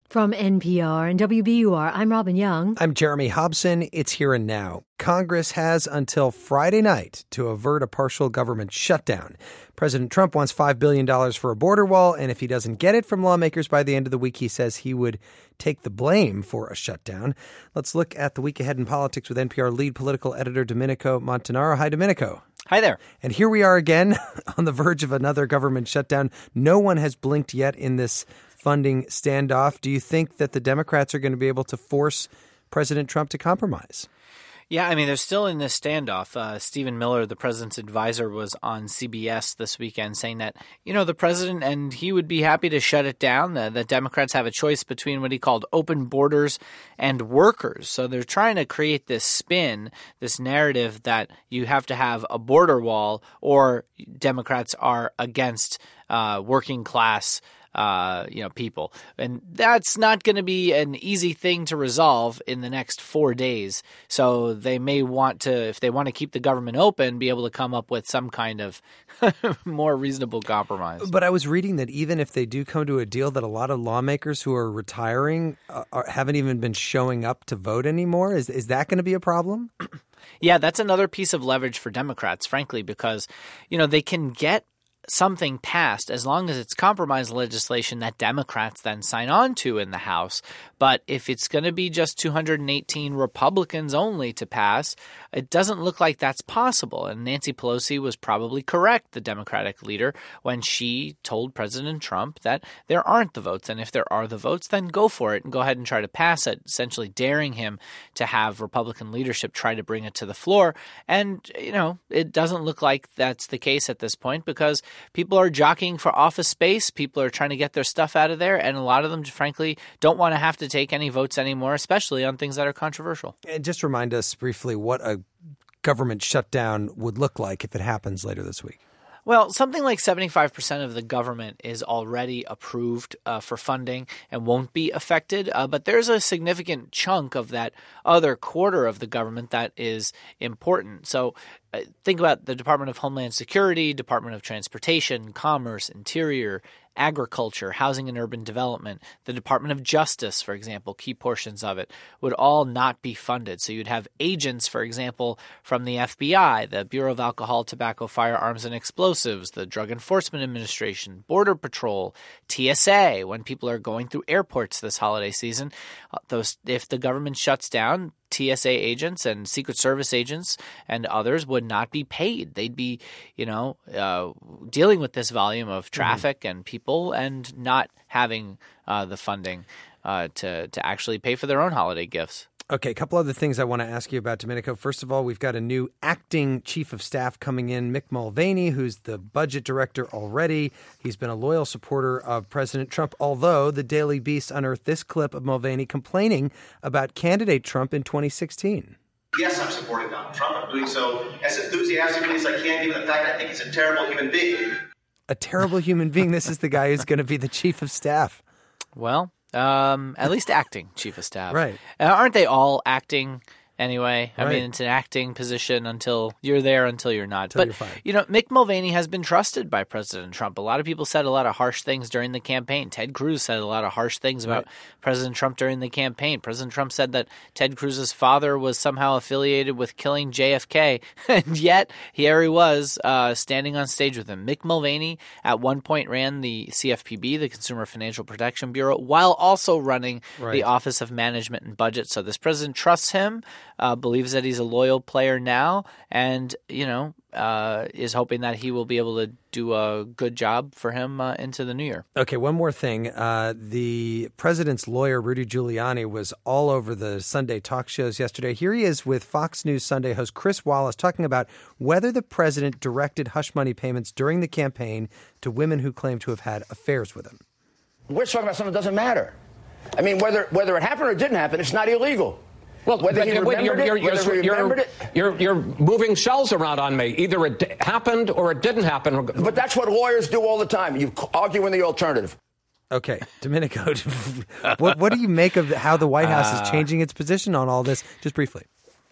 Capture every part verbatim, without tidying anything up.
From N P R and W B U R, I'm Robin Young. I'm Jeremy Hobson. It's Here and Now. Congress has until Friday night to avert a partial government shutdown. President Trump wants five billion dollars for a border wall, and if he doesn't get it from lawmakers by the end of the week, he says he would take the blame for a shutdown. Let's look at the week ahead in politics with N P R lead political editor Domenico Montanaro. Hi, Domenico. Hi there. And here we are again on the verge of another government shutdown. No one has blinked yet in this funding standoff. Do you think that the Democrats are going to be able to force President Trump to compromise? Yeah, I mean, they're still in this standoff. Uh, Stephen Miller, the president's advisor, was on C B S this weekend saying that, you know, the president and he would be happy to shut it down. The, the Democrats have a choice between what he called open borders and workers. So they're trying to create this spin, this narrative that you have to have a border wall or Democrats are against uh, working class Uh, you know, people. And that's not going to be an easy thing to resolve in the next four days. So they may want to, if they want to keep the government open, be able to come up with some kind of more reasonable compromise. But I was reading that even if they do come to a deal, that a lot of lawmakers who are retiring uh, are, haven't even been showing up to vote anymore. Is, is that going to be a problem? Yeah, that's another piece of leverage for Democrats, frankly, because, you know, they can get something passed as long as it's compromise legislation that Democrats then sign on to in the House. But if it's going to be just two hundred eighteen Republicans only to pass, it doesn't look like that's possible. And Nancy Pelosi was probably correct, the Democratic leader, when she told President Trump that there aren't the votes. And if there are the votes, then go for it and go ahead and try to pass it, essentially daring him to have Republican leadership try to bring it to the floor. And, you know, it doesn't look like that's the case at this point because people are jockeying for office space. People are trying to get their stuff out of there. And a lot of them, frankly, don't want to have to take any votes anymore, especially on things that are controversial. And just remind us briefly what a government shutdown would look like if it happens later this week. Well, something like seventy-five percent of the government is already approved uh, for funding and won't be affected. Uh, but there's a significant chunk of that other quarter of the government that is important. So uh, think about the Department of Homeland Security, Department of Transportation, Commerce, Interior, Agriculture, Housing and Urban Development, the Department of Justice, for example, key portions of it would all not be funded. So you'd have agents, for example, from the F B I, the Bureau of Alcohol, Tobacco, Firearms, and Explosives, the Drug Enforcement Administration, Border Patrol, T S A, when people are going through airports this holiday season. Those, if the government shuts down, T S A agents and Secret Service agents and others would not be paid. They'd be, you know, uh, dealing with this volume of traffic mm-hmm. and people and not having uh, the funding uh, to to actually pay for their own holiday gifts. Okay, a couple other things I want to ask you about, Domenico. First of all, we've got a new acting chief of staff coming in, Mick Mulvaney, who's the budget director already. He's been a loyal supporter of President Trump, although the Daily Beast unearthed this clip of Mulvaney complaining about candidate Trump in twenty sixteen. Yes, I'm supporting Donald Trump. I'm doing so as enthusiastically as I can, given the fact I think he's a terrible human being. A terrible human being? This is the guy who's going to be the chief of staff. Well, Um, at least acting chief of staff. Right. Uh, aren't they all acting anyway? I right. mean, it's an acting position until you're there, until you're not. Until but, you're fired. You know, Mick Mulvaney has been trusted by President Trump. A lot of people said a lot of harsh things during the campaign. Ted Cruz said a lot of harsh things about right. President Trump during the campaign. President Trump said that Ted Cruz's father was somehow affiliated with killing J F K. And yet, here he was uh, standing on stage with him. Mick Mulvaney at one point ran the C F P B, the Consumer Financial Protection Bureau, while also running right. the Office of Management and Budget. So this president trusts him, uh, believes that he's a loyal player now, and, you know, uh, is hoping that he will be able to do a good job for him uh, into the new year. Okay, one more thing. Uh, the president's lawyer, Rudy Giuliani, was all over the Sunday talk shows yesterday. Here he is with Fox News Sunday host Chris Wallace talking about whether the president directed hush money payments during the campaign to women who claim to have had affairs with him. We're talking about something that doesn't matter. I mean, whether whether it happened or it didn't happen, it's not illegal. Well, whether he remembered you're, you're, it, whether he you're, remembered it. You're, you're moving shells around on me. Either it d- happened or it didn't happen. But that's what lawyers do all the time. You argue in the alternative. Okay, Domenico, what, what do you make of the, how the White House is changing its position on all this? Just briefly.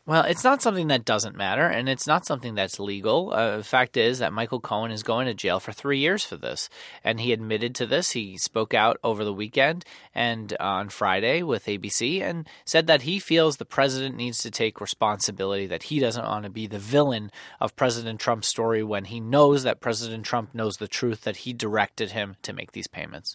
Well, it's not something that doesn't matter, and it's not something that's legal. Uh, the fact is that Michael Cohen is going to jail for three years for this, and he admitted to this. He spoke out over the weekend and on Friday with A B C and said that he feels the president needs to take responsibility, that he doesn't want to be the villain of President Trump's story when he knows that President Trump knows the truth, that he directed him to make these payments.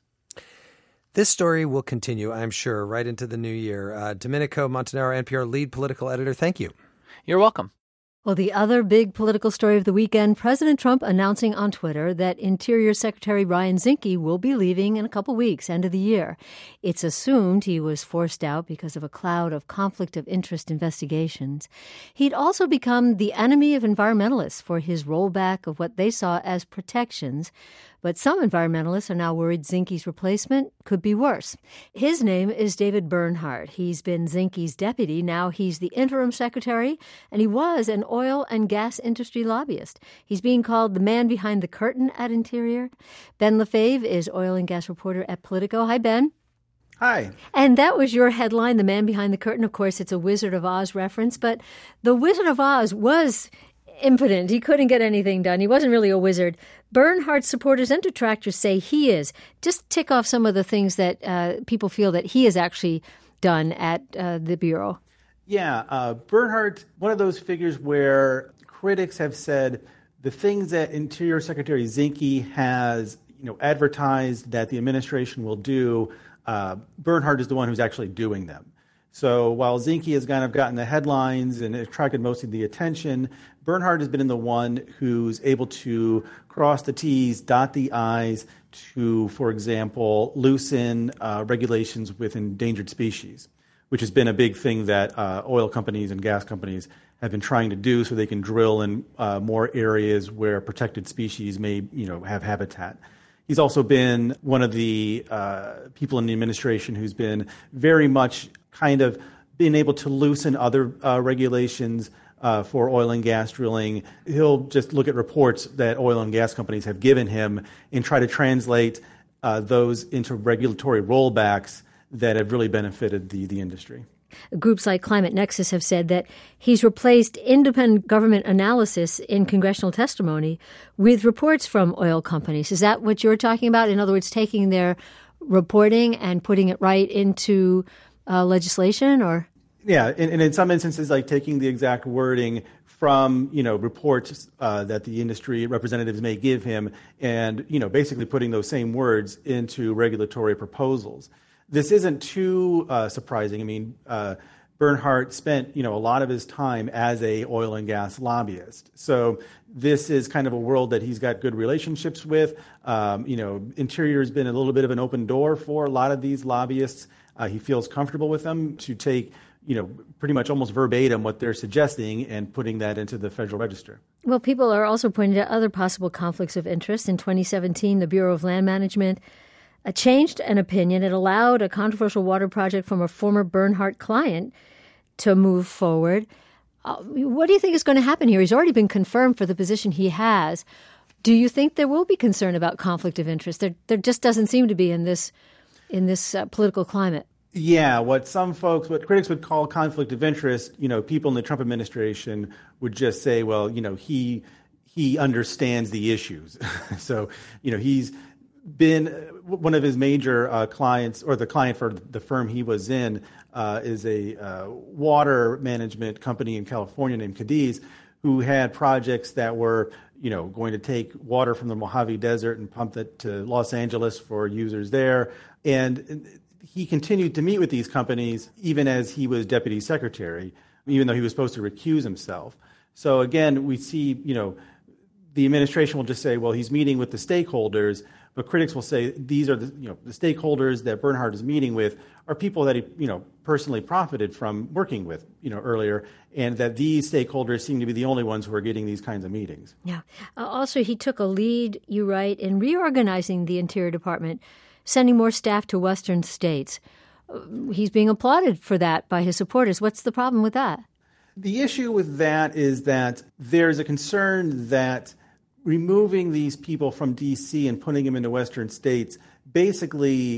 This story will continue, I'm sure, right into the new year. Uh, Domenico Montanaro, N P R lead political editor, thank you. You're welcome. Well, the other big political story of the weekend, President Trump announcing on Twitter that Interior Secretary Ryan Zinke will be leaving in a couple weeks, end of the year. It's assumed he was forced out because of a cloud of conflict of interest investigations. He'd also become the enemy of environmentalists for his rollback of what they saw as protections. But some environmentalists are now worried Zinke's replacement could be worse. His name is David Bernhardt. He's been Zinke's deputy. Now he's the interim secretary, and he was an oil and gas industry lobbyist. He's being called the man behind the curtain at Interior. Ben Lefebvre is oil and gas reporter at Politico. Hi, Ben. Hi. And that was your headline, The Man Behind the Curtain. Of course, it's a Wizard of Oz reference, but the Wizard of Oz was impotent. He couldn't get anything done. He wasn't really a wizard. Bernhardt's supporters and detractors say he is. Just tick off some of the things that uh, people feel that he has actually done at uh, the Bureau. Yeah, uh, Bernhardt, one of those figures where critics have said the things that Interior Secretary Zinke has, you know, advertised that the administration will do, uh, Bernhardt is the one who's actually doing them. So while Zinke has kind of gotten the headlines and attracted most of the attention, Bernhardt has been the one who's able to cross the T's, dot the I's to, for example, loosen uh, regulations with endangered species, which has been a big thing that uh, oil companies and gas companies have been trying to do so they can drill in uh, more areas where protected species may, you know, have habitat. He's also been one of the uh, people in the administration who's been very much kind of being able to loosen other uh, regulations uh, for oil and gas drilling. He'll just look at reports that oil and gas companies have given him and try to translate uh, those into regulatory rollbacks that have really benefited the, the industry. Groups like Climate Nexus have said that he's replaced independent government analysis in congressional testimony with reports from oil companies. Is that what you're talking about? In other words, taking their reporting and putting it right into uh, legislation, or? Yeah, and, and in some instances, like taking the exact wording from, you know, reports uh, that the industry representatives may give him and, you know, basically putting those same words into regulatory proposals. This isn't too uh, surprising. I mean, uh, Bernhardt spent, you know, a lot of his time as a oil and gas lobbyist. So this is kind of a world that he's got good relationships with. Um, you know, Interior has been a little bit of an open door for a lot of these lobbyists. Uh, he feels comfortable with them to take, you know, pretty much almost verbatim what they're suggesting and putting that into the Federal Register. Well, people are also pointing to other possible conflicts of interest. In twenty seventeen, the Bureau of Land Management uh, changed an opinion. It allowed a controversial water project from a former Bernhardt client to move forward. Uh, what do you think is going to happen here? He's already been confirmed for the position he has. Do you think there will be concern about conflict of interest? There, there just doesn't seem to be in this in this uh, political climate. Yeah, what some folks, what critics would call conflict of interest, you know, people in the Trump administration would just say, well, you know, he he understands the issues. So, you know, he's been one of his major uh, clients, or the client for the firm he was in, uh, is a uh, water management company in California named Cadiz, who had projects that were, you know, going to take water from the Mojave Desert and pump it to Los Angeles for users there. And he continued to meet with these companies even as he was deputy secretary, even though he was supposed to recuse himself. So again, we see, you know, the administration will just say, well, he's meeting with the stakeholders, but critics will say these are the, you know, the stakeholders that Bernhardt is meeting with are people that he, you know, personally profited from working with, you know, earlier, and that these stakeholders seem to be the only ones who are getting these kinds of meetings. Yeah. Uh, also, he took a lead, you write, in reorganizing the Interior Department, sending more staff to Western states. Uh, he's being applauded for that by his supporters. What's the problem with that? The issue with that is that there's a concern that removing these people from D C and putting them into Western states basically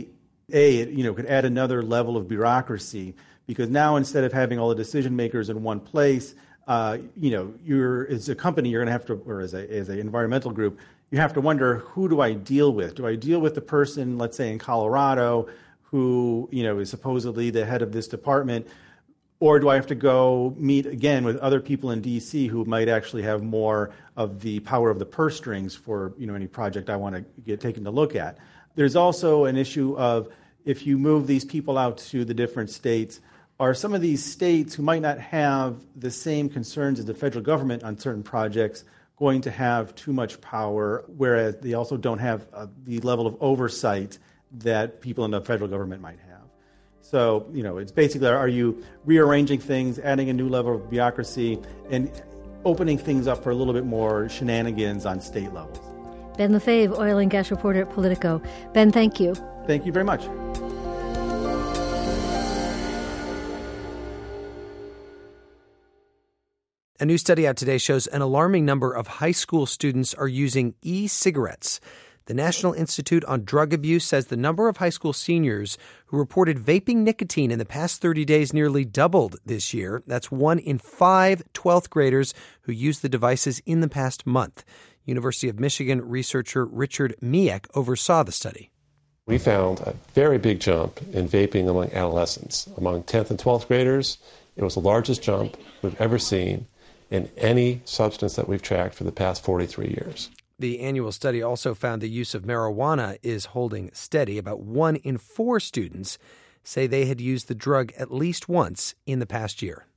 A, it, you know, could add another level of bureaucracy, because now instead of having all the decision makers in one place, uh, you know, you're as a company, you're going to have to, or as a as an environmental group, you have to wonder, who do I deal with? Do I deal with the person, let's say in Colorado, who, you know, is supposedly the head of this department, or do I have to go meet again with other people in D C who might actually have more of the power of the purse strings for, you know, any project I want to get taken to look at? There's also an issue of, if you move these people out to the different states, are some of these states who might not have the same concerns as the federal government on certain projects going to have too much power, whereas they also don't have uh, the level of oversight that people in the federal government might have? So, you know, it's basically, are you rearranging things, adding a new level of bureaucracy, and opening things up for a little bit more shenanigans on state levels? Ben Lefebvre, oil and gas reporter at Politico. Ben, thank you. Thank you very much. A new study out today shows an alarming number of high school students are using e-cigarettes. The National Institute on Drug Abuse says the number of high school seniors who reported vaping nicotine in the past thirty days nearly doubled this year. That's one in five twelfth graders who used the devices in the past month. University of Michigan researcher Richard Miek oversaw the study. We found a very big jump in vaping among adolescents. Among tenth and twelfth graders, it was the largest jump we've ever seen in any substance that we've tracked for the past forty-three years. The annual study also found the use of marijuana is holding steady. About one in four students say they had used the drug at least once in the past year.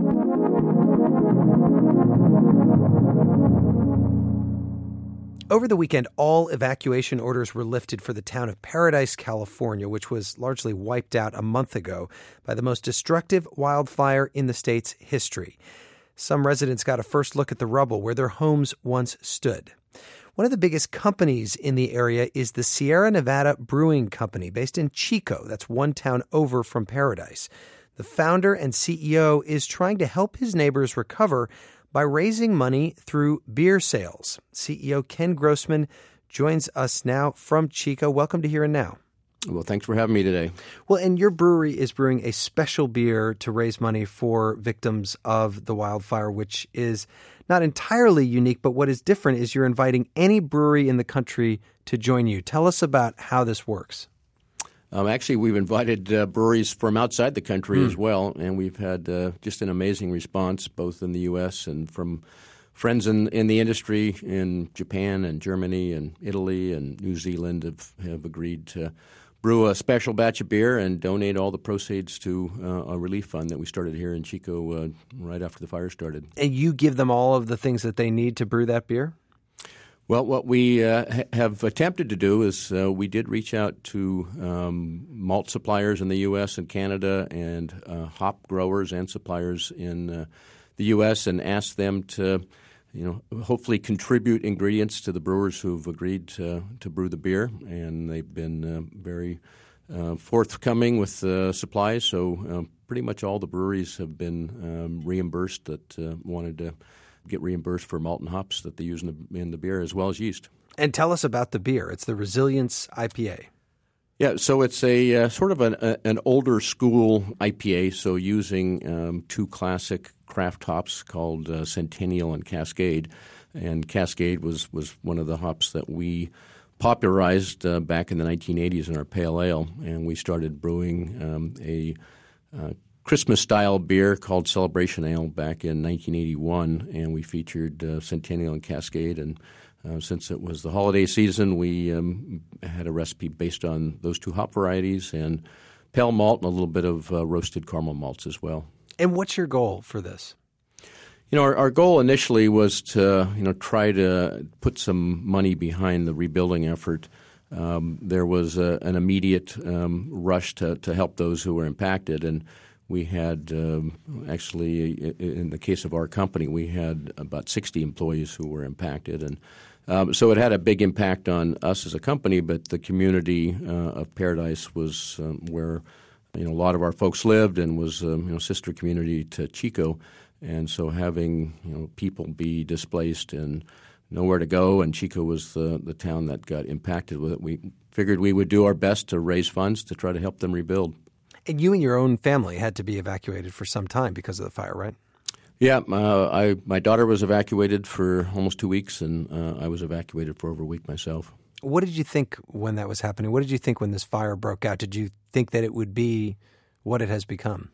Over the weekend, all evacuation orders were lifted for the town of Paradise, California, which was largely wiped out a month ago by the most destructive wildfire in the state's history. Some residents got a first look at the rubble where their homes once stood. One of the biggest companies in the area is the Sierra Nevada Brewing Company, based in Chico. That's one town over from Paradise. The founder and C E O is trying to help his neighbors recover by raising money through beer sales. C E O Ken Grossman joins us now from Chico. Welcome to Here and Now. Well, thanks for having me today. Well, and your brewery is brewing a special beer to raise money for victims of the wildfire, which is not entirely unique, but what is different is you're inviting any brewery in the country to join you. Tell us about how this works. Um, actually, we've invited uh, breweries from outside the country mm. as well, and we've had uh, just an amazing response both in the U S and from friends in, in the industry in Japan and Germany and Italy and New Zealand have, have agreed to brew a special batch of beer and donate all the proceeds to uh, a relief fund that we started here in Chico uh, right after the fire started. And you give them all of the things that they need to brew that beer? Well, what we uh, ha- have attempted to do is uh, we did reach out to um, malt suppliers in the U S and Canada and uh, hop growers and suppliers in uh, the U S and asked them to, you know, hopefully contribute ingredients to the brewers who've agreed to, to brew the beer, and they've been uh, very uh, forthcoming with uh, supplies. So uh, pretty much all the breweries have been um, reimbursed that uh, wanted to get reimbursed for malt and hops that they use in the, in the beer, as well as yeast. And tell us about the beer. It's the Resilience I P A. Yeah, so it's a uh, sort of an, a, an older school I P A, so using um, two classic craft hops called uh, Centennial and Cascade. And Cascade was, was one of the hops that we popularized uh, back in the nineteen eighties in our pale ale, and we started brewing um, a uh, Christmas-style beer called Celebration Ale back in nineteen eighty-one, and we featured uh, Centennial and Cascade. And uh, since it was the holiday season, we um, had a recipe based on those two hop varieties and pale malt and a little bit of uh, roasted caramel malts as well. And what's your goal for this? You know, our, our goal initially was to, you know, try to put some money behind the rebuilding effort. Um, there was a, an immediate um, rush to, to help those who were impacted, and we had um, actually, in the case of our company, we had about sixty employees who were impacted, and um, so it had a big impact on us as a company. But the community uh, of Paradise was um, where, you know, a lot of our folks lived, and was um, you know, sister community to Chico, and so having, you know, people be displaced and nowhere to go, and Chico was the the town that got impacted with it, we figured we would do our best to raise funds to try to help them rebuild. And you and your own family had to be evacuated for some time because of the fire, right? Yeah, uh, I my daughter was evacuated for almost two weeks, and uh, I was evacuated for over a week myself. What did you think when that was happening? What did you think when this fire broke out? Did you think that it would be what it has become?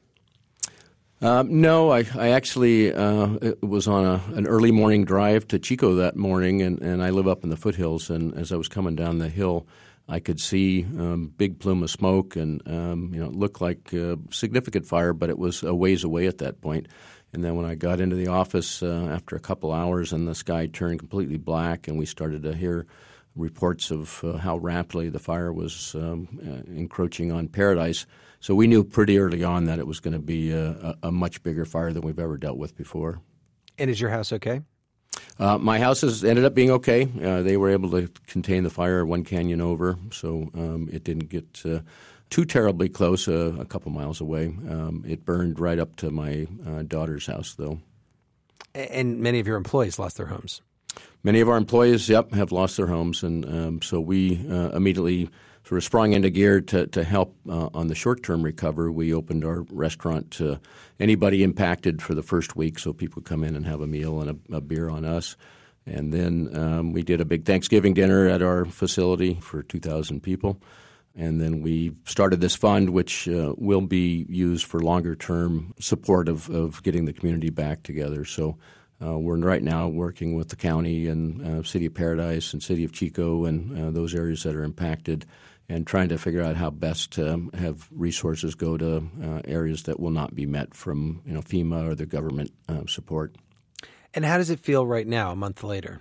Um, no, I, I actually uh, was on a, an early morning drive to Chico that morning, and, and I live up in the foothills. And as I was coming down the hill, I could see um, big plume of smoke, and um, you know, it looked like a significant fire, but it was a ways away at that point. And then when I got into the office uh, after a couple hours, and the sky turned completely black, and we started to hear reports of uh, how rapidly the fire was um, uh, encroaching on Paradise. So we knew pretty early on that it was going to be a, a much bigger fire than we've ever dealt with before. And is your house okay? Uh, my house has ended up being okay. Uh, they were able to contain the fire one canyon over, so um, it didn't get uh, too terribly close, uh, a couple miles away. Um, it burned right up to my uh, daughter's house, though. And many of your employees lost their homes. Many of our employees, yep, have lost their homes, and um, so we uh, immediately sort of sprung into gear to, to help uh, on the short-term recovery. We opened our restaurant to anybody impacted for the first week, so people could come in and have a meal and a, a beer on us. And then um, we did a big Thanksgiving dinner at our facility for two thousand people. And then we started this fund, which uh, will be used for longer-term support of, of getting the community back together. So Uh, we're right now working with the county and uh, City of Paradise and City of Chico and uh, those areas that are impacted, and trying to figure out how best to um, have resources go to uh, areas that will not be met from you know FEMA or the government uh, support. And how does it feel right now, a month later?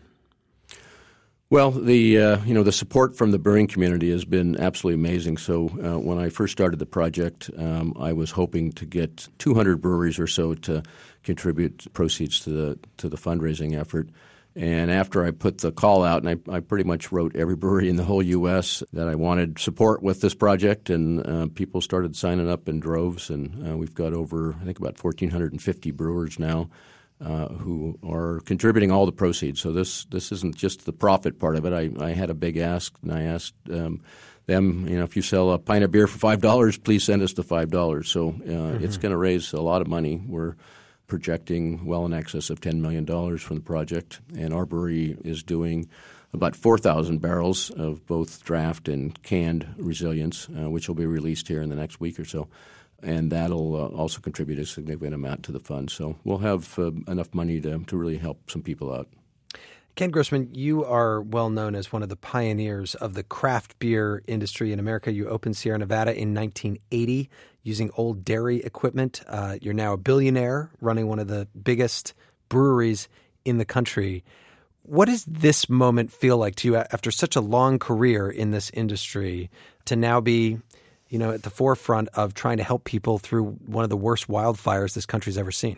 Well, the uh, you know the support from the brewing community has been absolutely amazing. So uh, when I first started the project, um, I was hoping to get two hundred breweries or so to contribute proceeds to the to the fundraising effort. And after I put the call out, and I, I pretty much wrote every brewery in the whole U S that I wanted support with this project, and uh, people started signing up in droves. And uh, we've got over, I think, about one thousand four hundred fifty brewers now uh, who are contributing all the proceeds. So this this isn't just the profit part of it. I, I had a big ask, and I asked um, them, you know, if you sell a pint of beer for five dollars, please send us the five dollars. So uh, mm-hmm. It's going to raise a lot of money. We're projecting well in excess of ten million dollars from the project, and our brewery is doing about four thousand barrels of both draft and canned Resilience, uh, which will be released here in the next week or so, and that'll uh, also contribute a significant amount to the fund. So we'll have uh, enough money to, to really help some people out. Ken Grossman, you are well known as one of the pioneers of the craft beer industry in America. You opened Sierra Nevada in nineteen eighty using old dairy equipment. Uh, you're now a billionaire running one of the biggest breweries in the country. What does this moment feel like to you after such a long career in this industry to now be, you know, at the forefront of trying to help people through one of the worst wildfires this country's ever seen?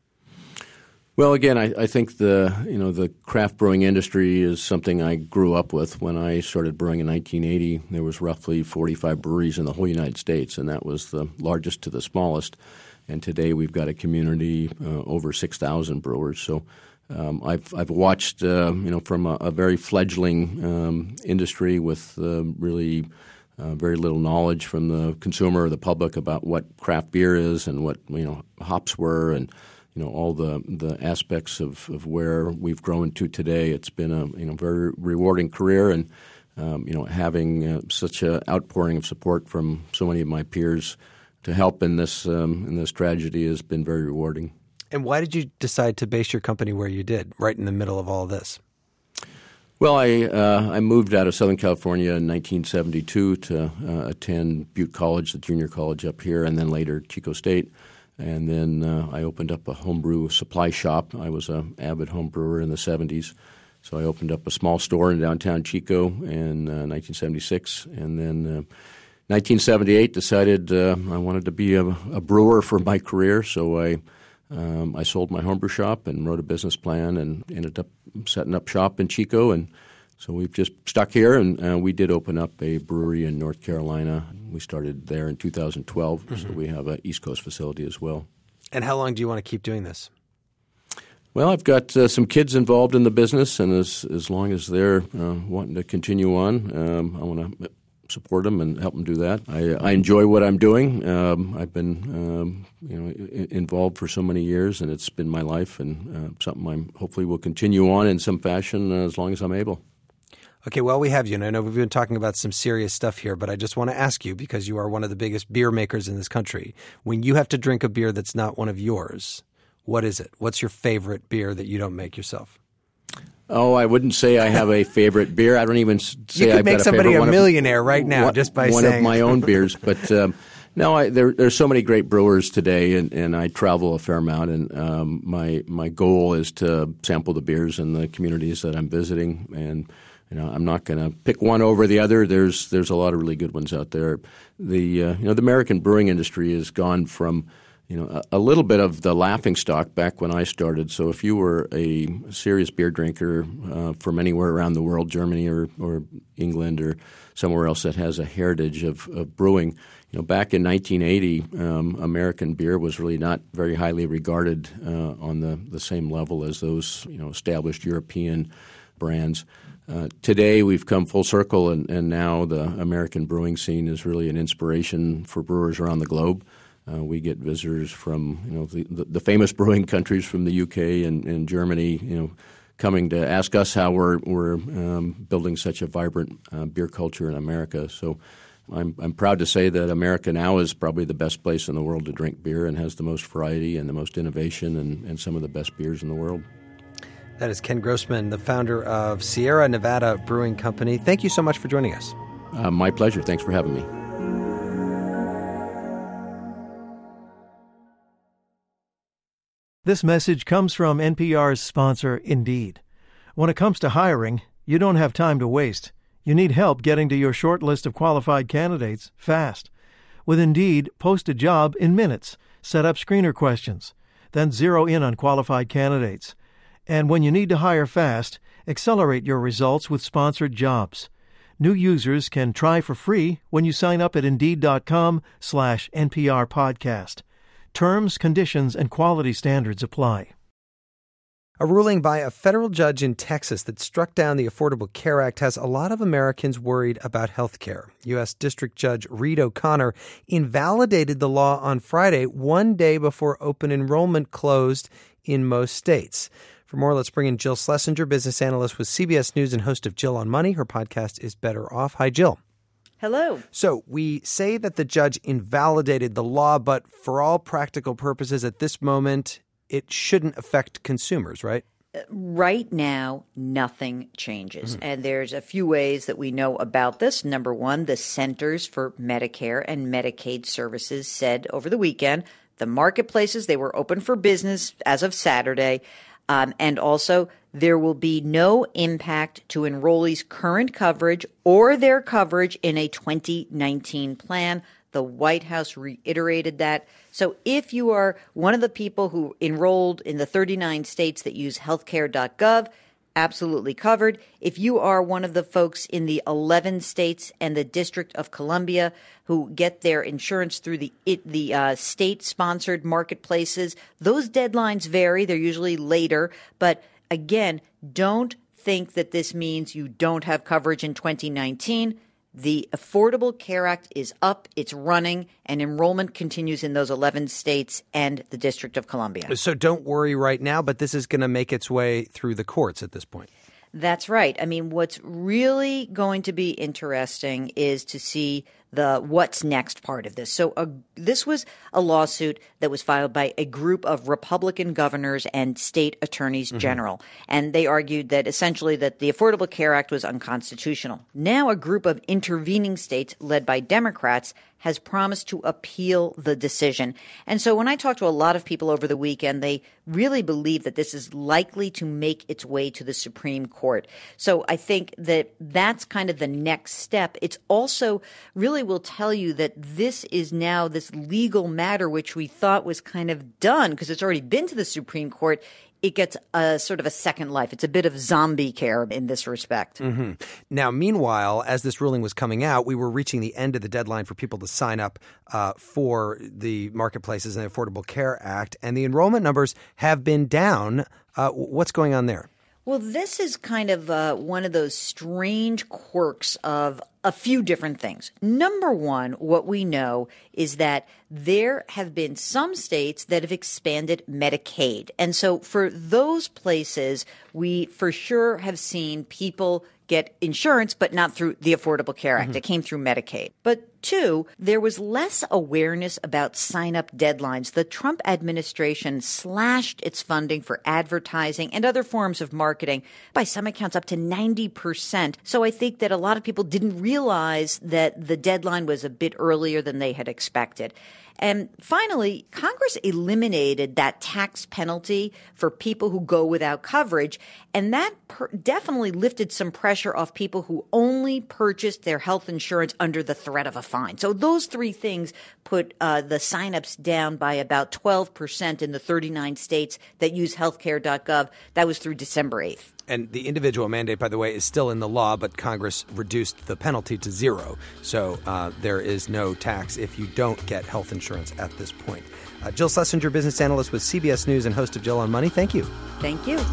Well, again, I, I think the you know the craft brewing industry is something I grew up with. When I started brewing in nineteen eighty, there was roughly forty-five breweries in the whole United States, and that was the largest to the smallest. And today we've got a community uh, over six thousand brewers. So um, I've I've watched uh, you know from a, a very fledgling um, industry with uh, really uh, very little knowledge from the consumer or the public about what craft beer is and what you know hops were and you know all the the aspects of, of where we've grown to today. It's been a you know very rewarding career, and um, you know having uh, such an outpouring of support from so many of my peers to help in this um, in this tragedy has been very rewarding. And why did you decide to base your company where you did, right in the middle of all this? Well, I uh, I moved out of Southern California in nineteen seventy-two to uh, attend Butte College, the junior college up here, and then later Chico State. And then uh, I opened up a homebrew supply shop. I was an avid home brewer in the seventies. So I opened up a small store in downtown Chico in uh, nineteen seventy-six. And then uh, nineteen seventy-eight decided uh, I wanted to be a, a brewer for my career. So I um, I sold my homebrew shop and wrote a business plan and ended up setting up shop in Chico. And so we've just stuck here, and uh, we did open up a brewery in North Carolina. We started there in two thousand twelve, mm-hmm. So we have an East Coast facility as well. And how long do you want to keep doing this? Well, I've got uh, some kids involved in the business, and as as long as they're uh, wanting to continue on, um, I want to help support them and help them do that. I, I enjoy what I'm doing. Um, I've been um, you know I- involved for so many years, and it's been my life, and uh, something I hopefully will continue on in some fashion uh, as long as I'm able. Okay, well, we have you, and I know we've been talking about some serious stuff here, but I just want to ask you, because you are one of the biggest beer makers in this country, when you have to drink a beer that's not one of yours, what is it? What's your favorite beer that you don't make yourself? Oh, I wouldn't say I have a favorite beer. I don't even say you could I've make got a somebody favorite. a One millionaire of, right now one, just by one saying of my it. own beers. But um, no, I, there, there's so many great brewers today, and, and I travel a fair amount. And um, my my goal is to sample the beers in the communities that I'm visiting. And you know, I'm not going to pick one over the other. There's there's a lot of really good ones out there. The uh, you know the American brewing industry has gone from You know, a, a little bit of the laughingstock back when I started. So if you were a serious beer drinker uh, from anywhere around the world, Germany or, or England or somewhere else that has a heritage of, of brewing, you know, back in nineteen eighty, um, American beer was really not very highly regarded uh, on the, the same level as those, you know, established European brands. Uh, today we've come full circle, and, and now the American brewing scene is really an inspiration for brewers around the globe. Uh, we get visitors from, you know, the, the, the famous brewing countries from the U K and, and Germany, you know, coming to ask us how we're we're um, building such a vibrant uh, beer culture in America. So I'm I'm proud to say that America now is probably the best place in the world to drink beer and has the most variety and the most innovation and, and some of the best beers in the world. That is Ken Grossman, the founder of Sierra Nevada Brewing Company. Thank you so much for joining us. Uh, my pleasure. Thanks for having me. This message comes from N P R's sponsor, Indeed. When it comes to hiring, you don't have time to waste. You need help getting to your short list of qualified candidates fast. With Indeed, post a job in minutes, set up screener questions, then zero in on qualified candidates. And when you need to hire fast, accelerate your results with sponsored jobs. New users can try for free when you sign up at Indeed.com slash NPR podcast. Terms, conditions, and quality standards apply. A ruling by a federal judge in Texas that struck down the Affordable Care Act has a lot of Americans worried about health care. U S. District Judge Reed O'Connor invalidated the law on Friday, one day before open enrollment closed in most states. For more, let's bring in Jill Schlesinger, business analyst with C B S News and host of Jill on Money. Her podcast is Better Off. Hi, Jill. Hello. So we say that the judge invalidated the law, but for all practical purposes at this moment, it shouldn't affect consumers, right? Right now, nothing changes. Mm-hmm. And there's a few ways that we know about this. Number one, the Centers for Medicare and Medicaid Services said over the weekend the marketplaces, they were open for business as of Saturday. Um, and also, there will be no impact to enrollees' current coverage or their coverage in a twenty nineteen plan. The White House reiterated that. So if you are one of the people who enrolled in the thirty-nine states that use healthcare dot gov, absolutely covered. If you are one of the folks in the eleven states and the District of Columbia who get their insurance through the it, the uh, state-sponsored marketplaces, those deadlines vary. They're usually later. But again, don't think that this means you don't have coverage in twenty nineteen. The Affordable Care Act is up, it's running, and enrollment continues in those eleven states and the District of Columbia. So don't worry right now, but this is going to make its way through the courts at this point. That's right. I mean, what's really going to be interesting is to see the what's next part of this. So uh, this was a lawsuit that was filed by a group of Republican governors and state attorneys mm-hmm. general. And they argued that essentially that the Affordable Care Act was unconstitutional. Now a group of intervening states led by Democrats has promised to appeal the decision. And so when I talked to a lot of people over the weekend, they really believe that this is likely to make its way to the Supreme Court. So I think that that's kind of the next step. It's also really will tell you that this is now this legal matter, which we thought was kind of done because it's already been to the Supreme Court. It gets a sort of a second life. It's a bit of zombie care in this respect. Mm-hmm. Now, meanwhile, as this ruling was coming out, we were reaching the end of the deadline for people to sign up uh, for the marketplaces and the Affordable Care Act, and the enrollment numbers have been down. Uh, what's going on there? Well, this is kind of uh, one of those strange quirks of a few different things. Number one, what we know is that there have been some states that have expanded Medicaid. And so for those places, we for sure have seen people get insurance, but not through the Affordable Care Act. Mm-hmm. It came through Medicaid. But two, there was less awareness about sign-up deadlines. The Trump administration slashed its funding for advertising and other forms of marketing by some accounts up to ninety percent. So I think that a lot of people didn't realize that the deadline was a bit earlier than they had expected. And finally, Congress eliminated that tax penalty for people who go without coverage, and that per- definitely lifted some pressure off people who only purchased their health insurance under the threat of a fine. So those three things put uh, the signups down by about twelve percent in the thirty-nine states that use healthcare dot gov. That was through December eighth. And the individual mandate, by the way, is still in the law, but Congress reduced the penalty to zero. So uh, there is no tax if you don't get health insurance at this point. Uh, Jill Schlesinger, business analyst with C B S News and host of Jill on Money. Thank you. Thank you.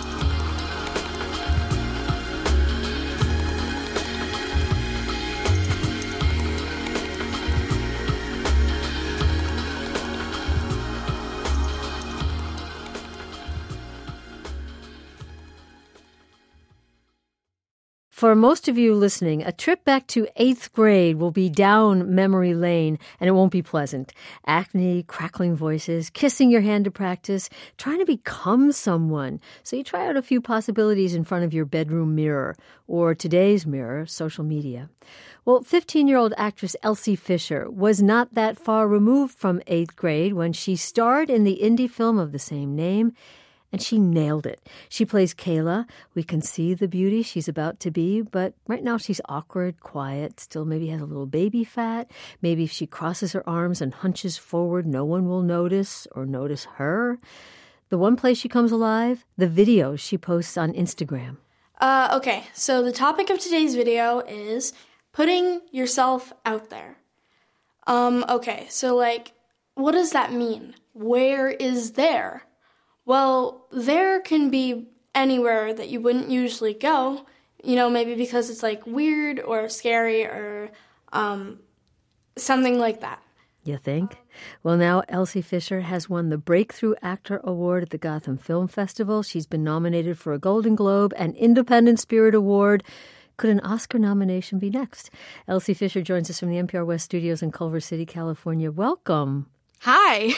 For most of you listening, a trip back to eighth grade will be down memory lane, and it won't be pleasant. Acne, crackling voices, kissing your hand to practice, trying to become someone. So you try out a few possibilities in front of your bedroom mirror, or today's mirror, social media. Well, fifteen-year-old actress Elsie Fisher was not that far removed from eighth grade when she starred in the indie film of the same name. And she nailed it. She plays Kayla. We can see the beauty she's about to be, but right now she's awkward, quiet, still maybe has a little baby fat. Maybe if she crosses her arms and hunches forward, no one will notice or notice her. The one place she comes alive, the videos she posts on Instagram. Uh, okay, so the topic of today's video is putting yourself out there. Um, okay, so like, what does that mean? Where is there? Well, there can be anywhere that you wouldn't usually go, you know, maybe because it's like weird or scary or um, something like that. You think? Well, now Elsie Fisher has won the Breakthrough Actor Award at the Gotham Film Festival. She's been nominated for a Golden Globe and Independent Spirit Award. Could an Oscar nomination be next? Elsie Fisher joins us from the N P R West studios in Culver City, California. Welcome. Hi.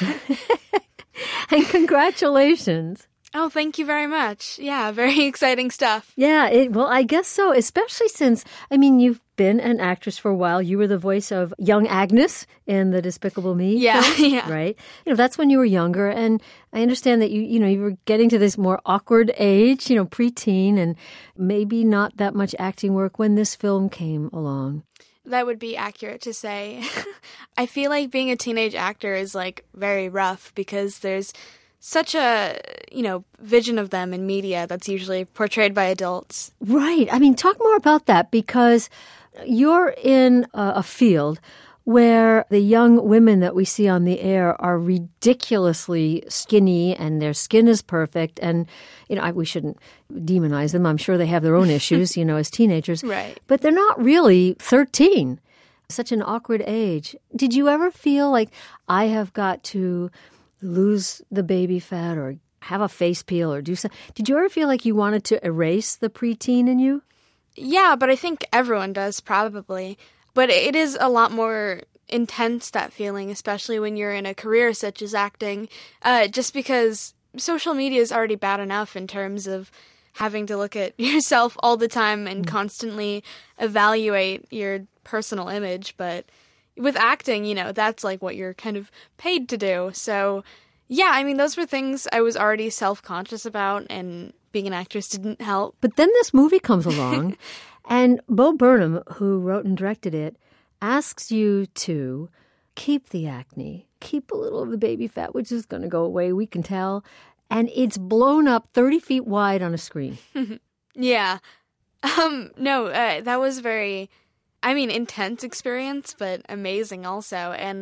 And congratulations. Oh, thank you very much. Yeah, very exciting stuff. Yeah, it, well, I guess so, especially since, I mean, you've been an actress for a while. You were the voice of young Agnes in the Despicable Me Yeah, film, yeah. Right? You know, that's when you were younger, and I understand that you, you know, you were getting to this more awkward age, you know, preteen, and maybe not that much acting work when this film came along. That would be accurate to say. I feel like being a teenage actor is like very rough because there's such a, you know, vision of them in media that's usually portrayed by adults. Right. I mean, talk more about that because you're in a, a field where the young women that we see on the air are ridiculously skinny and their skin is perfect. And, you know, I, we shouldn't demonize them. I'm sure they have their own issues, you know, as teenagers. Right. But they're not really thirteen. Such an awkward age. Did you ever feel like I have got to lose the baby fat or have a face peel or do something? Did you ever feel like you wanted to erase the preteen in you? Yeah, but I think everyone does probably. But it is a lot more intense, that feeling, especially when you're in a career such as acting, uh, just because social media is already bad enough in terms of having to look at yourself all the time and constantly evaluate your personal image. But with acting, you know, that's like what you're kind of paid to do. So, yeah, I mean, those were things I was already self-conscious about, and being an actress didn't help. But then this movie comes along. And Bo Burnham, who wrote and directed it, asks you to keep the acne, keep a little of the baby fat, which is going to go away, we can tell. And it's blown up thirty feet wide on a screen. Yeah. Um, no, uh, that was very, I mean, intense experience, but amazing also. And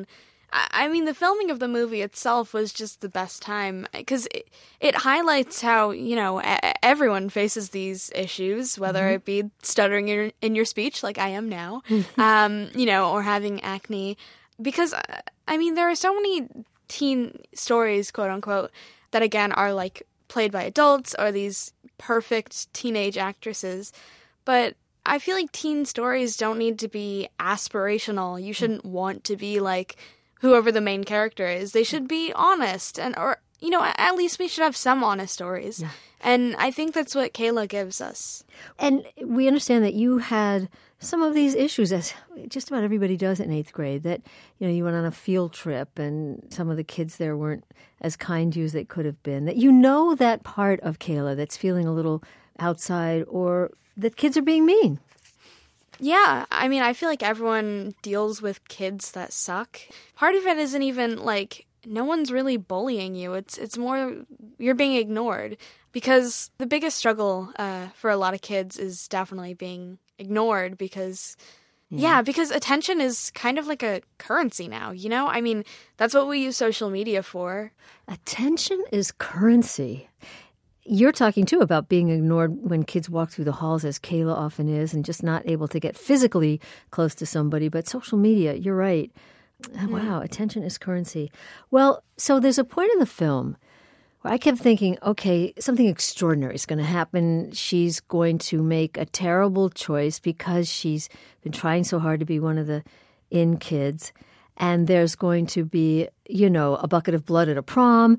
I mean, the filming of the movie itself was just the best time because it, it highlights how, you know, a- everyone faces these issues, whether mm-hmm. it be stuttering in your, in your speech like I am now, um, you know, or having acne. Because, I mean, there are so many teen stories, quote unquote, that again are like played by adults or these perfect teenage actresses. But I feel like teen stories don't need to be aspirational. You shouldn't want to be like whoever the main character is. They should be honest, and or you know, at least we should have some honest stories. Yeah. And I think that's what Kayla gives us. And we understand that you had some of these issues, as just about everybody does in eighth grade, that, you know, you went on a field trip and some of the kids there weren't as kind to you as they could have been. That you know that part of Kayla that's feeling a little outside, or that kids are being mean. Yeah, I mean, I feel like everyone deals with kids that suck. Part of it isn't even like no one's really bullying you. It's it's more you're being ignored, because the biggest struggle uh, for a lot of kids is definitely being ignored because, yeah. yeah, because attention is kind of like a currency now, you know? I mean, that's what we use social media for. Attention is currency. You're talking, too, about being ignored when kids walk through the halls, as Kayla often is, and just not able to get physically close to somebody. But social media, you're right. Mm. Wow, attention is currency. Well, so there's a point in the film where I kept thinking, okay, something extraordinary is going to happen. She's going to make a terrible choice because she's been trying so hard to be one of the in kids. And there's going to be, you know, a bucket of blood at a prom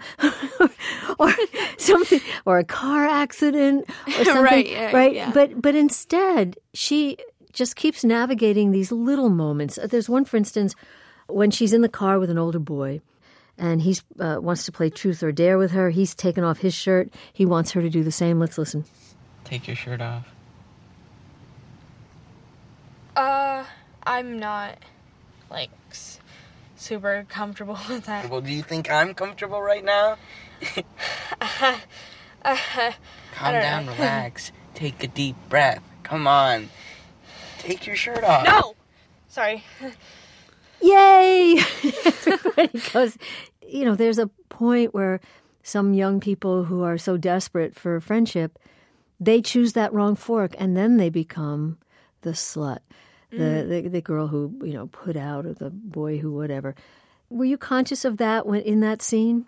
or something, or a car accident or something. right, right, right? Yeah. But but instead, she just keeps navigating these little moments. There's one, for instance, when she's in the car with an older boy and he uh, wants to play truth or dare with her. He's taken off his shirt. He wants her to do the same. Let's listen. Take your shirt off. Uh, I'm not, like, super comfortable with that. Well, do you think I'm comfortable right now? uh, uh, Calm down, know. Relax. Take a deep breath. Come on. Take your shirt off. No! Sorry. Yay! Everybody goes, you know, there's a point where some young people who are so desperate for friendship, they choose that wrong fork, and then they become the slut. The, mm. the the girl who, you know, put out, or the boy who whatever. Were you conscious of that when in that scene?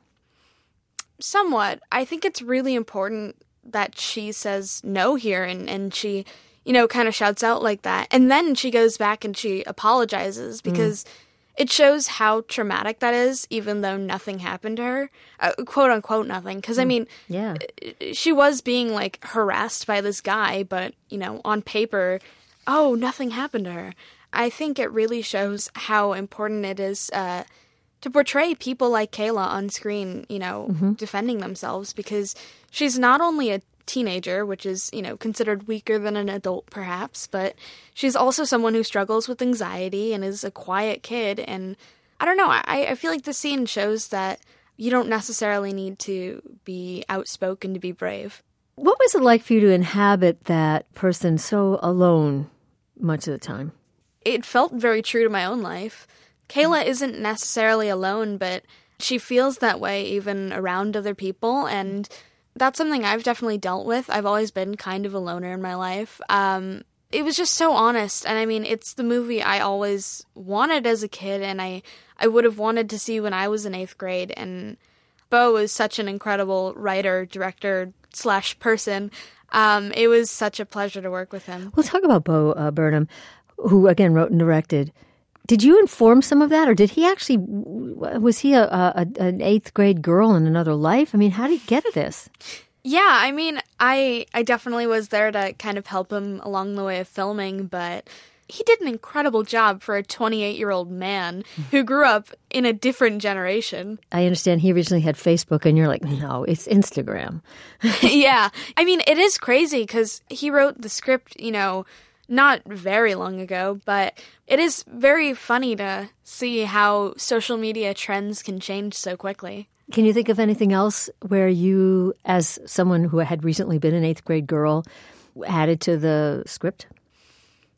Somewhat. I think it's really important that she says no here, and, and she, you know, kind of shouts out like that. And then she goes back and she apologizes because mm. it shows how traumatic that is, even though nothing happened to her. Uh, quote unquote nothing. Because, mm. I mean, yeah. she was being, like, harassed by this guy, but, you know, on paper, oh, nothing happened to her. I think it really shows how important it is uh, to portray people like Kayla on screen, you know, mm-hmm. defending themselves, because she's not only a teenager, which is, you know, considered weaker than an adult perhaps, but she's also someone who struggles with anxiety and is a quiet kid. And I don't know, I, I feel like the scene shows that you don't necessarily need to be outspoken to be brave. What was it like for you to inhabit that person so alone much of the time? It felt very true to my own life. Kayla isn't necessarily alone, but she feels that way even around other people, and that's something I've definitely dealt with. I've always been kind of a loner in my life. Um, it was just so honest, and I mean, it's the movie I always wanted as a kid, and I, I would have wanted to see when I was in eighth grade, and Bo is such an incredible writer, director, slash person. Um, it was such a pleasure to work with him. We'll talk about Bo uh, Burnham, who, again, wrote and directed. Did you inform some of that, or did he actually, was he a, a an eighth grade girl in another life? I mean, how did he get this? Yeah, I mean, I I definitely was there to kind of help him along the way of filming, but he did an incredible job for a twenty-eight-year-old man who grew up in a different generation. I understand he originally had Facebook, and you're like, no, it's Instagram. Yeah. I mean, it is crazy because he wrote the script, you know, not very long ago, but it is very funny to see how social media trends can change so quickly. Can you think of anything else where you, as someone who had recently been an eighth grade girl, added to the script?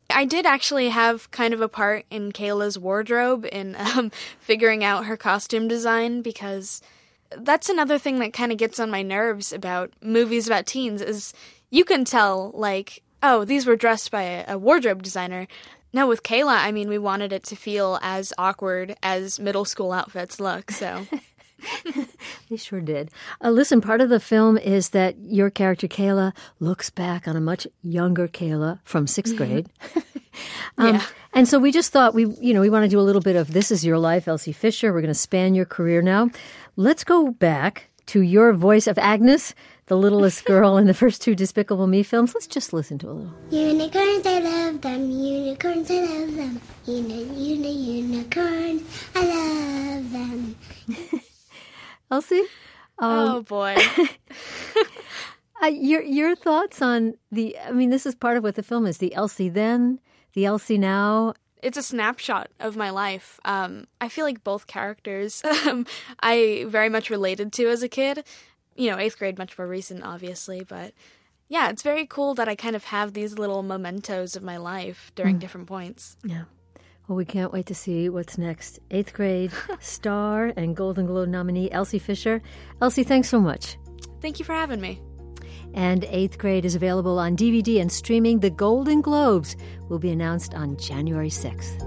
I did actually have kind of a part in Kayla's wardrobe in um, figuring out her costume design, because that's another thing that kind of gets on my nerves about movies about teens is you can tell, like, oh, these were dressed by a, a wardrobe designer. No, with Kayla, I mean, we wanted it to feel as awkward as middle school outfits look, so... They sure did. Uh, listen, part of the film is that your character, Kayla, looks back on a much younger Kayla from sixth grade. um, yeah. And so we just thought, we, you know, we want to do a little bit of This Is Your Life, Elsie Fisher. We're going to span your career now. Let's go back to your voice of Agnes, the littlest girl in the first two Despicable Me films. Let's just listen to a little. Unicorns, I love them. Unicorns, I love them. Uni, uni, unicorns, I love them. Elsie? Um, oh, boy. uh, your your thoughts on the, I mean, this is part of what the film is, the Elsie then, the Elsie now. It's a snapshot of my life. Um, I feel like both characters um, I very much related to as a kid. You know, eighth grade, much more recent, obviously. But yeah, it's very cool that I kind of have these little mementos of my life during mm. different points. Yeah. Well, we can't wait to see what's next. Eighth grade star and Golden Globe nominee Elsie Fisher. Elsie, thanks so much. Thank you for having me. And Eighth Grade is available on D V D and streaming. The Golden Globes will be announced on January sixth.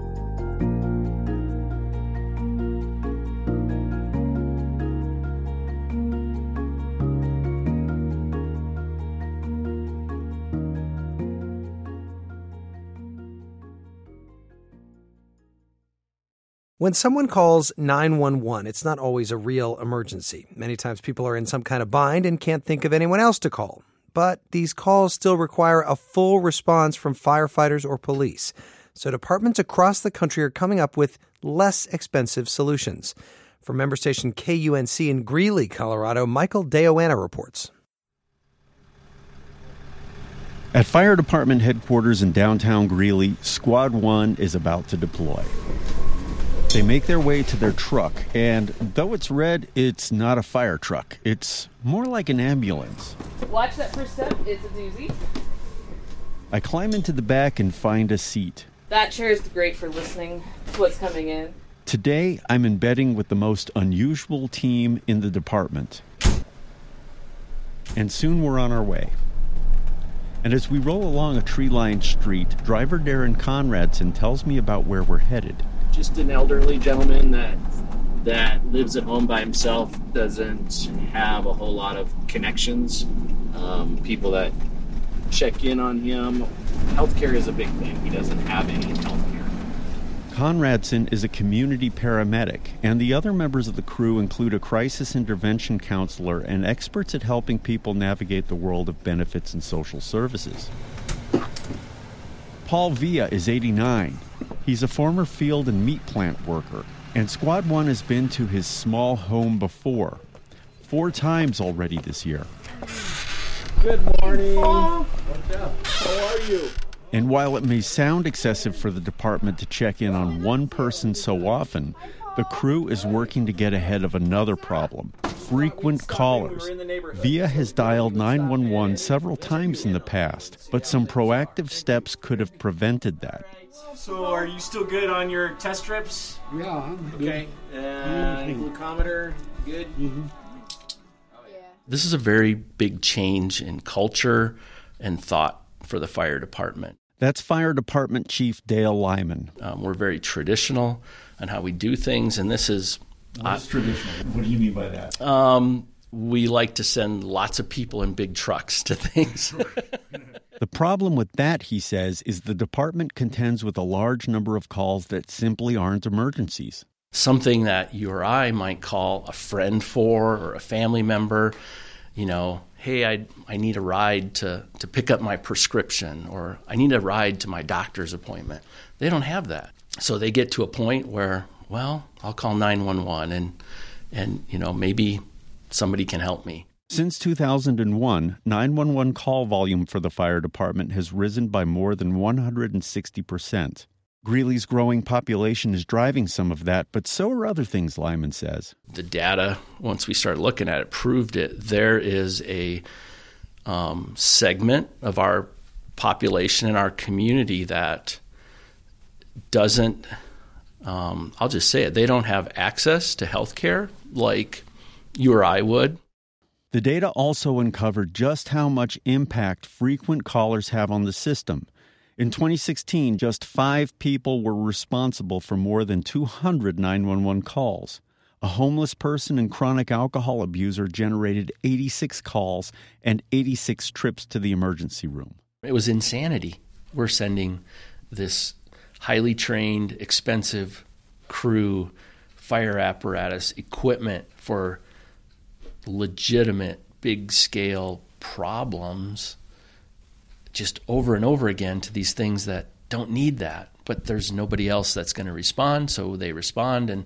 When someone calls nine one one, it's not always a real emergency. Many times people are in some kind of bind and can't think of anyone else to call. But these calls still require a full response from firefighters or police. So departments across the country are coming up with less expensive solutions. From member station K U N C in Greeley, Colorado, Michael DeOanna reports. At Fire Department headquarters in downtown Greeley, Squad one is about to deploy. They make their way to their truck, and though it's red, it's not a fire truck. It's more like an ambulance. Watch that first step. It's a doozy. I climb into the back and find a seat. That chair is great for listening to what's coming in. Today, I'm in bedding with the most unusual team in the department. And soon we're on our way. And as we roll along a tree-lined street, driver Darren Conradson tells me about where we're headed. Just an elderly gentleman that that lives at home by himself, doesn't have a whole lot of connections, um, people that check in on him. Healthcare is a big thing. He doesn't have any healthcare. Conradson is a community paramedic, and the other members of the crew include a crisis intervention counselor and experts at helping people navigate the world of benefits and social services. Paul Villa is eighty-nine. He's a former field and meat plant worker, and Squad one has been to his small home before, four times already this year. Good morning. What's up? How are you? And while it may sound excessive for the department to check in on one person so often, the crew is working to get ahead of another problem: frequent callers. Villa has dialed nine one one several times in the past, but some proactive steps could have prevented that. So are you still good on your test strips? Yeah, I'm good. Okay. Uh, glucometer, good? Mm-hmm. This is a very big change in culture and thought for the fire department. That's Fire Department Chief Dale Lyman. Um, we're very traditional on how we do things, and this is... What's uh, traditional? What do you mean by that? Um, we like to send lots of people in big trucks to things. The problem with that, he says, is the department contends with a large number of calls that simply aren't emergencies. Something that you or I might call a friend for, or a family member, you know, hey, I I need a ride to, to pick up my prescription, or I need a ride to my doctor's appointment. They don't have that. So they get to a point where, well, I'll call nine one one and, and you know, maybe somebody can help me. Since two thousand one, nine one one call volume for the fire department has risen by more than one hundred sixty percent. Greeley's growing population is driving some of that, but so are other things, Lyman says. The data, once we started looking at it, proved it. There is a um, segment of our population in our community that doesn't, um, I'll just say it, they don't have access to health care like you or I would. The data also uncovered just how much impact frequent callers have on the system. In twenty sixteen, just five people were responsible for more than two hundred nine one one calls. A homeless person and chronic alcohol abuser generated eighty-six calls and eighty-six trips to the emergency room. It was insanity. We're sending this highly trained, expensive crew, fire apparatus, equipment for legitimate, big-scale problems just over and over again to these things that don't need that. But there's nobody else that's going to respond, so they respond and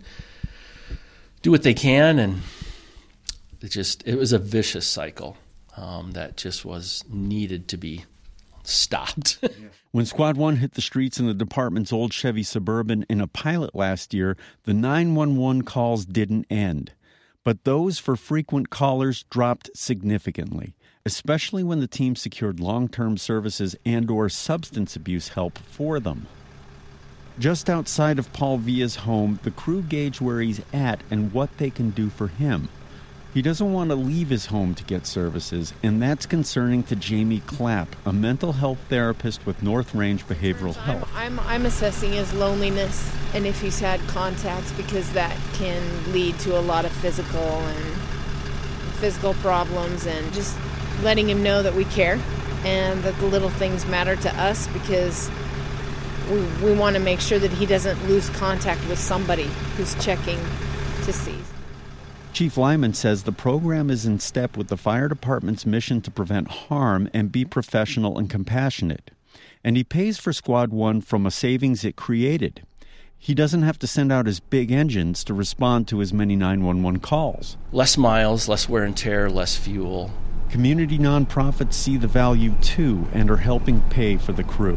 do what they can, and it just it was a vicious cycle um, that just was needed to be stopped. When Squad one hit the streets in the department's old Chevy Suburban in a pilot last year, the nine one one calls didn't end. But those for frequent callers dropped significantly, especially when the team secured long-term services and or substance abuse help for them. Just outside of Paul Villa's home, the crew gauge where he's at and what they can do for him. He doesn't want to leave his home to get services, and that's concerning to Jamie Clapp, a mental health therapist with North Range Behavioral Health. I'm, I'm, I'm assessing his loneliness and if he's had contacts, because that can lead to a lot of physical and physical problems, and just letting him know that we care and that the little things matter to us, because we, we want to make sure that he doesn't lose contact with somebody who's checking to see. Chief Lyman says the program is in step with the fire department's mission to prevent harm and be professional and compassionate. And he pays for Squad one from a savings it created. He doesn't have to send out his big engines to respond to as many nine one one calls. Less miles, less wear and tear, less fuel. Community nonprofits see the value too and are helping pay for the crew.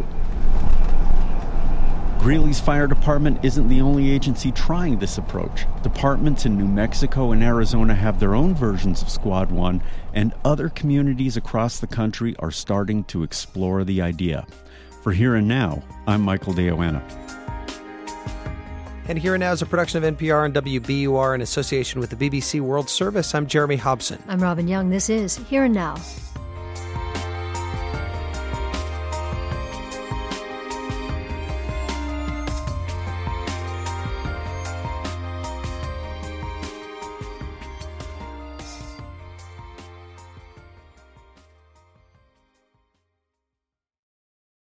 Greeley's fire department isn't the only agency trying this approach. Departments in New Mexico and Arizona have their own versions of Squad one, and other communities across the country are starting to explore the idea. For Here and Now, I'm Michael De Ioanna. And Here and Now is a production of N P R and W B U R in association with the B B C World Service. I'm Jeremy Hobson. I'm Robin Young. This is Here and Now.